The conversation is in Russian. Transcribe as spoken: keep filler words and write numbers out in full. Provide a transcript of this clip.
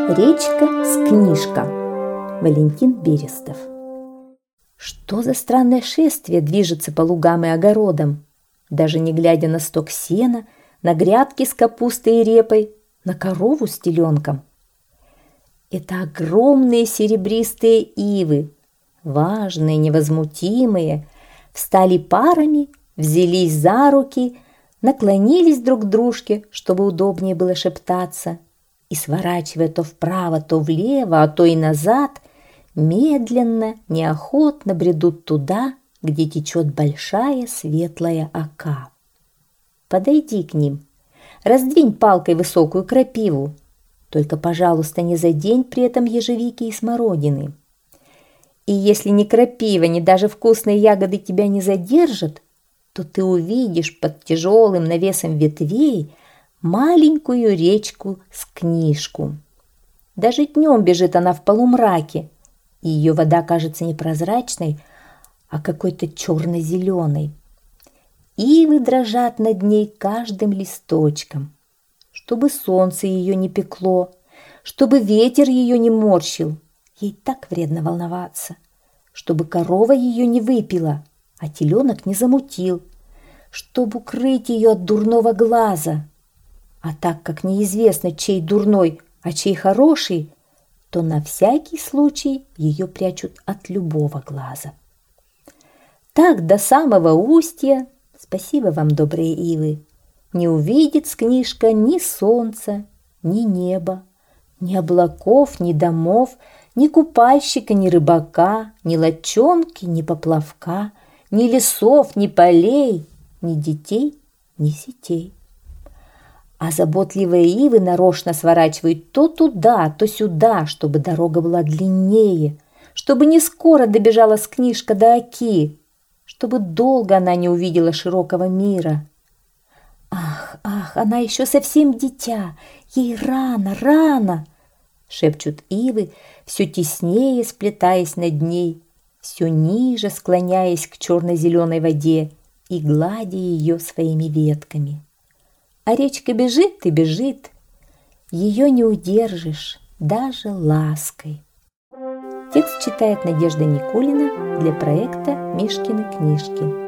Речка с книжка. Валентин Берестов. Что за странное шествие движется по лугам и огородам, даже не глядя на сток сена, на грядки с капустой и репой, на корову с теленком? Это огромные серебристые ивы, важные, невозмутимые, встали парами, взялись за руки, наклонились друг к дружке, чтобы удобнее было шептаться, и, сворачивая то вправо, то влево, а то и назад, медленно, неохотно бредут туда, где течет большая светлая ока. Подойди к ним, раздвинь палкой высокую крапиву, только, пожалуйста, не задень при этом ежевики и смородины. И если ни крапива, ни даже вкусные ягоды тебя не задержат, то ты увидишь под тяжелым навесом ветвей маленькую речку с книжку. Даже днем бежит она в полумраке, и ее вода кажется не прозрачной, а какой-то черно-зеленой. Ивы дрожат над ней каждым листочком, чтобы солнце ее не пекло, чтобы ветер ее не морщил, ей так вредно волноваться, чтобы корова ее не выпила, а теленок не замутил, чтобы укрыть ее от дурного глаза. А так как неизвестно, чей дурной, а чей хороший, то на всякий случай ее прячут от любого глаза. Так до самого устья, спасибо вам, добрые ивы, не увидит книжка ни солнца, ни неба, ни облаков, ни домов, ни купальщика, ни рыбака, ни лодчонки, ни поплавка, ни лесов, ни полей, ни детей, ни сетей. А заботливые ивы нарочно сворачивают то туда, то сюда, чтобы дорога была длиннее, чтобы не скоро добежала с книжка до оки, чтобы долго она не увидела широкого мира. «Ах, ах, она еще совсем дитя, ей рано, рано!» шепчут ивы, все теснее сплетаясь над ней, все ниже склоняясь к черно-зеленой воде и гладя ее своими ветками. А речка бежит и бежит, ее не удержишь даже лаской. Текст читает Надежда Никулина для проекта «Мишкины книжки».